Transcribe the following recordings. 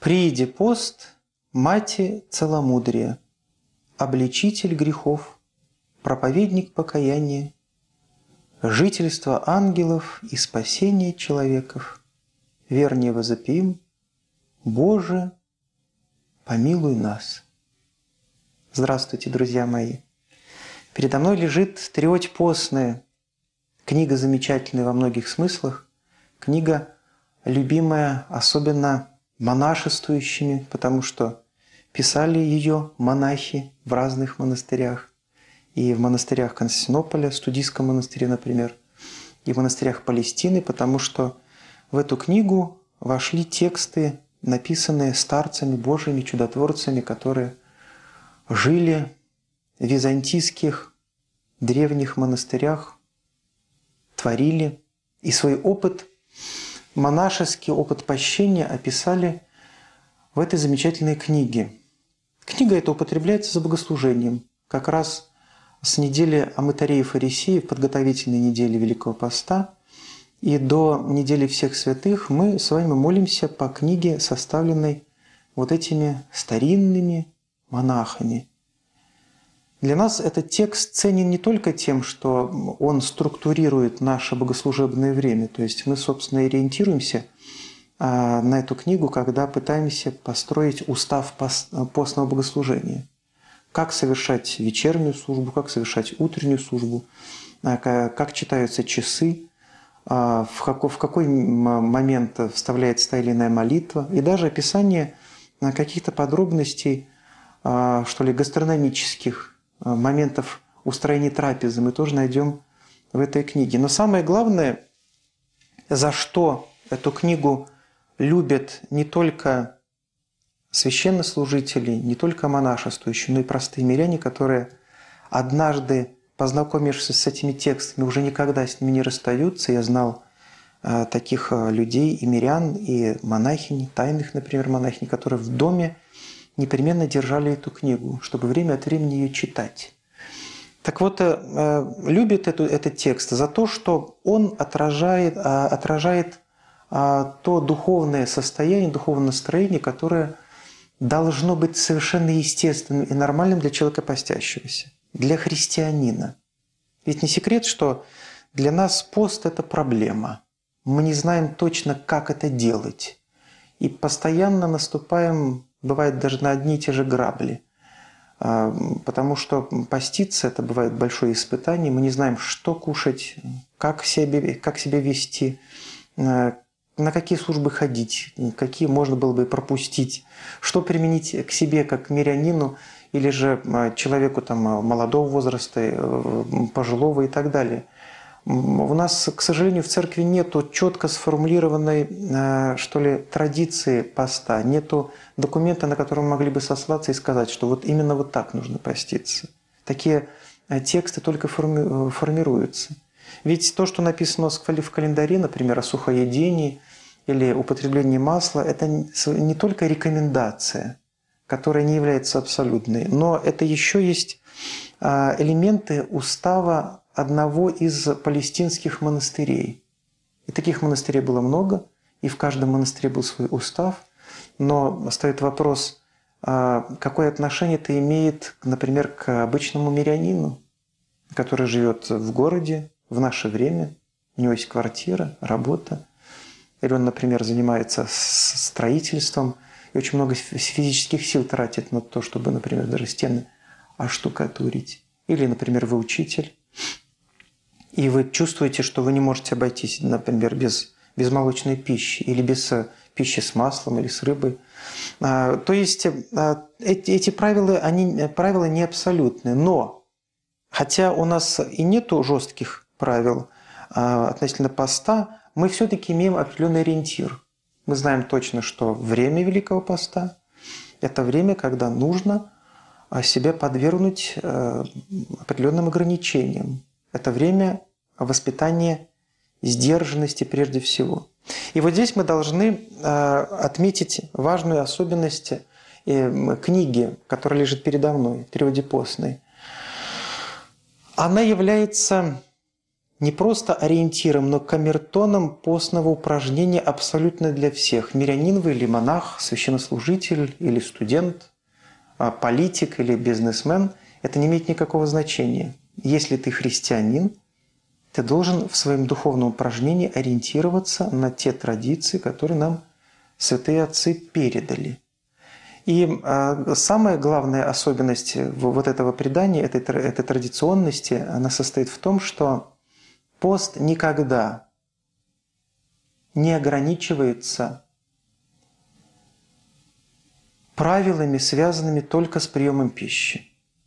Прииди пост, мати целомудрия, обличитель грехов, проповедник покаяния, жительство ангелов и спасение человеков. Вернее возопиим: Боже, помилуй нас. Здравствуйте, друзья мои! Передо мной лежит Триоть постная, книга замечательная во многих смыслах, книга, любимая особенно монашествующими, потому что писали ее монахи в разных монастырях, и в монастырях Константинополя, Студийском монастыре, например, и в монастырях Палестины, потому что в эту книгу вошли тексты, написанные старцами Божьими, чудотворцами, которые жили в византийских древних монастырях, творили, и свой опыт, монашеский опыт пощения описали в этой замечательной книге. Книга эта употребляется за богослужением. Как раз с недели Амытарей и Фарисеев, подготовительной недели Великого Поста, и до недели Всех Святых мы с вами молимся по книге, составленной вот этими старинными монахами. Для нас этот текст ценен не только тем, что он структурирует наше богослужебное время, то есть мы, собственно, ориентируемся на эту книгу, когда пытаемся построить устав постного богослужения. Как совершать вечернюю службу, как совершать утреннюю службу, как читаются часы, в какой момент вставляется та или иная молитва, и даже описание каких-то подробностей, что ли, гастрономических моментов устроения трапезы мы тоже найдем в этой книге. Но самое главное, за что эту книгу любят не только священнослужители, не только монашествующие, но и простые миряне, которые однажды, познакомившись с этими текстами, уже никогда с ними не расстаются. Я знал таких людей и мирян, и монахинь, тайных, например, монахинь, которые в доме непременно держали эту книгу, чтобы время от времени ее читать. Так вот, любят этот текст за то, что он отражает то духовное состояние, духовное настроение, которое должно быть совершенно естественным и нормальным для человека постящегося, для христианина. Ведь не секрет, что для нас пост – это проблема. Мы не знаем точно, как это делать. И постоянно наступаем, бывает, даже на одни и те же грабли. Потому что поститься – это бывает большое испытание. Мы не знаем, что кушать, как себя вести, на какие службы ходить, какие можно было бы пропустить, что применить к себе как к мирянину или же человеку там, молодого возраста, пожилого и так далее. У нас, к сожалению, в церкви нету четко сформулированной, что ли, традиции поста, нету документа, на котором могли бы сослаться и сказать, что вот именно вот так нужно поститься. Такие тексты только формируются. Ведь то, что написано в календаре, например, о сухоедении или употреблении масла, это не только рекомендация, которая не является абсолютной, но это еще есть элементы устава одного из палестинских монастырей. И таких монастырей было много, и в каждом монастыре был свой устав. Но стоит вопрос, какое отношение это имеет, например, к обычному мирянину, который живет в городе в наше время, у него есть квартира, работа, или он, например, занимается строительством и очень много физических сил тратит на то, чтобы, например, даже стены оштукатурить. Или, например, вы учитель, и вы чувствуете, что вы не можете обойтись, например, без молочной пищи, или без пищи с маслом, или с рыбой. То есть эти правила не абсолютны. Но, хотя у нас и нету жестких правил относительно поста, мы все-таки имеем определенный ориентир. Мы знаем точно, что время Великого Поста – это время, когда нужно себя подвергнуть определенным ограничениям. Это время воспитания сдержанности прежде всего. И вот здесь мы должны отметить важную особенность книги, которая лежит передо мной, Триоди постной. Она является не просто ориентиром, но камертоном постного упражнения абсолютно для всех. Мирянин вы или монах, священнослужитель или студент, политик или бизнесмен – это не имеет никакого значения. Если ты христианин, ты должен в своем духовном упражнении ориентироваться на те традиции, которые нам святые отцы передали. И самая главная особенность вот этого предания, этой традиционности, она состоит в том, что пост никогда не ограничивается правилами, связанными только с приемом пищи.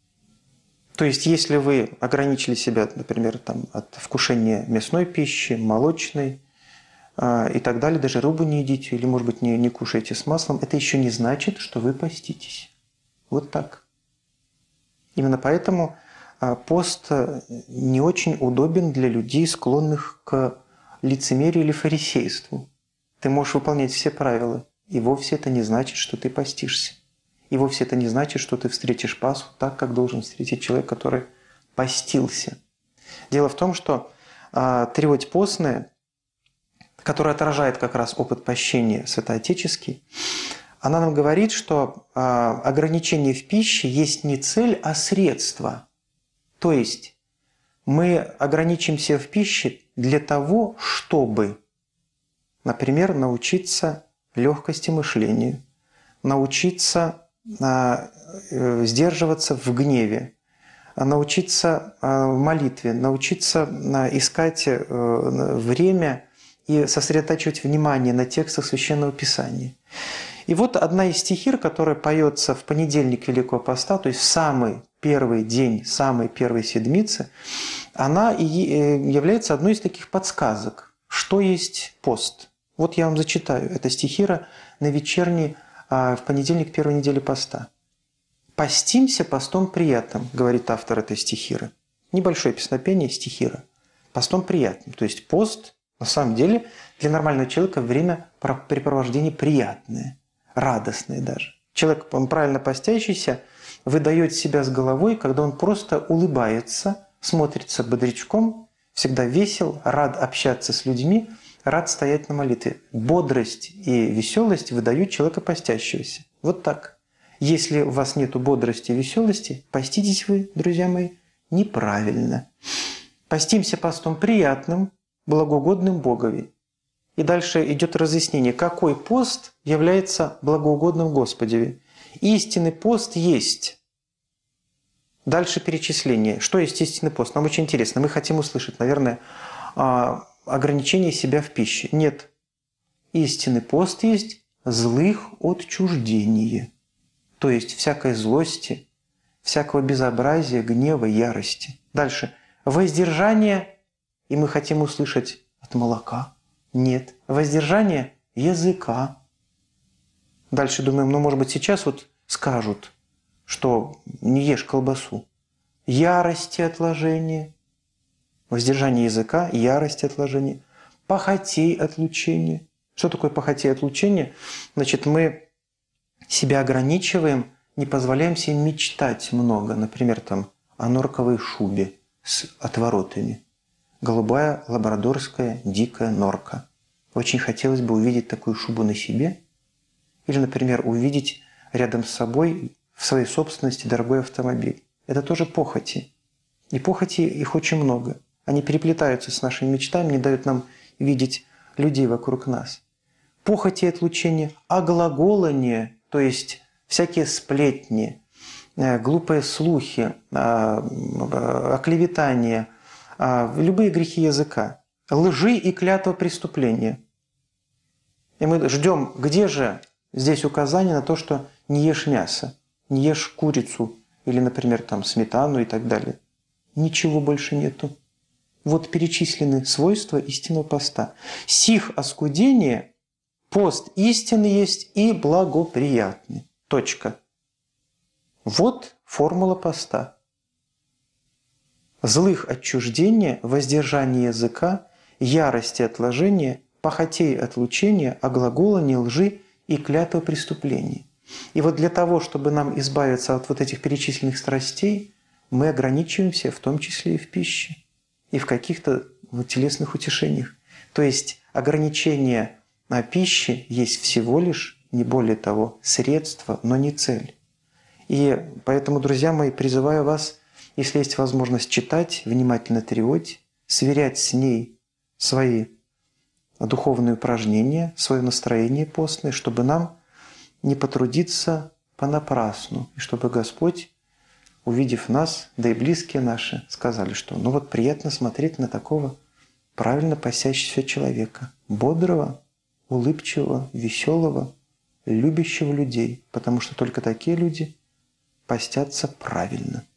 То есть, если вы ограничили себя, например, от вкушения мясной пищи, молочной и так далее, даже рыбу не едите или, может быть, не кушаете с маслом, это еще не значит, что вы поститесь. Вот так. Именно поэтому пост не очень удобен для людей, склонных к лицемерию или фарисейству. Ты можешь выполнять все правила, и вовсе это не значит, что ты постишься. И вовсе это не значит, что ты встретишь Пасху так, как должен встретить человек, который постился. Дело в том, что треводь постная, которая отражает как раз опыт пощения святоотеческий, она нам говорит, что ограничение в пище есть не цель, а средство. То есть мы ограничимся в пище для того, чтобы, например, научиться легкости мышления, научиться сдерживаться в гневе, научиться в молитве, научиться искать время и сосредотачивать внимание на текстах Священного Писания. И вот одна из стихир, которая поется в понедельник Великого Поста, то есть в самый первый день, самой первой седмицы, она и является одной из таких подсказок, что есть пост. Вот я вам зачитаю. Это стихира на вечерний в понедельник первой недели поста. «Постимся постом приятным», говорит автор этой стихиры. Небольшое песнопение стихира. Постом приятным. То есть пост, на самом деле, для нормального человека время препровождения приятное, радостное даже. Человек, он правильно постящийся, выдает себя с головой, когда он просто улыбается, смотрится бодрячком, всегда весел, рад общаться с людьми, рад стоять на молитве. Бодрость и веселость выдают человека постящегося. Вот так. Если у вас нет бодрости и веселости, поститесь вы, друзья мои, неправильно. Постимся постом приятным, благоугодным Богови. И дальше идет разъяснение, какой пост является благоугодным Господеве. Истинный пост есть. Дальше перечисление. Что есть истинный пост? Нам очень интересно. Мы хотим услышать, наверное, ограничение себя в пище. Нет. Истинный пост есть злых отчуждение. То есть всякой злости, всякого безобразия, гнева, ярости. Дальше. Воздержание, и мы хотим услышать от молока. Нет. Воздержание языка. Дальше думаем, может быть, сейчас вот скажут, что не ешь колбасу. Ярости отложения. Воздержание языка, ярость отложения. Похотей отлучения. Что такое похотей отлучения? Значит, мы себя ограничиваем, не позволяем себе мечтать много. Например, о норковой шубе с отворотами. Голубая лабрадорская дикая норка. Очень хотелось бы увидеть такую шубу на себе. Или, например, увидеть рядом с собой в своей собственности дорогой автомобиль. Это тоже похоти. И похоти их очень много. Они переплетаются с нашими мечтами, не дают нам видеть людей вокруг нас. Похоти и отлучения, оглаголание, то есть всякие сплетни, глупые слухи, оклеветания, любые грехи языка, лжи и клятва преступления. И мы ждем, где же здесь указание на то, что не ешь мясо, не ешь курицу или, например, сметану и так далее. Ничего больше нету. Вот перечислены свойства истинного поста. Сих оскудение, пост истинный есть и благоприятный. Точка. Вот формула поста. Злых отчуждения, воздержание языка, ярости отложения, похотей отлучения, оглаголания, лжи и клятва преступлений. И вот для того, чтобы нам избавиться от вот этих перечисленных страстей, мы ограничиваемся, в том числе и в пище. И в каких-то в телесных утешениях. То есть ограничение пищи есть всего лишь, не более того, средство, но не цель. И поэтому, друзья мои, призываю вас, если есть возможность читать, внимательно тревать, сверять с ней свои духовные упражнения, свое настроение постное, чтобы нам не потрудиться понапрасну, и чтобы Господь, увидев нас, да и близкие наши, сказали, что ну вот приятно смотреть на такого правильно постящегося человека, бодрого, улыбчивого, веселого, любящего людей, потому что только такие люди постятся правильно.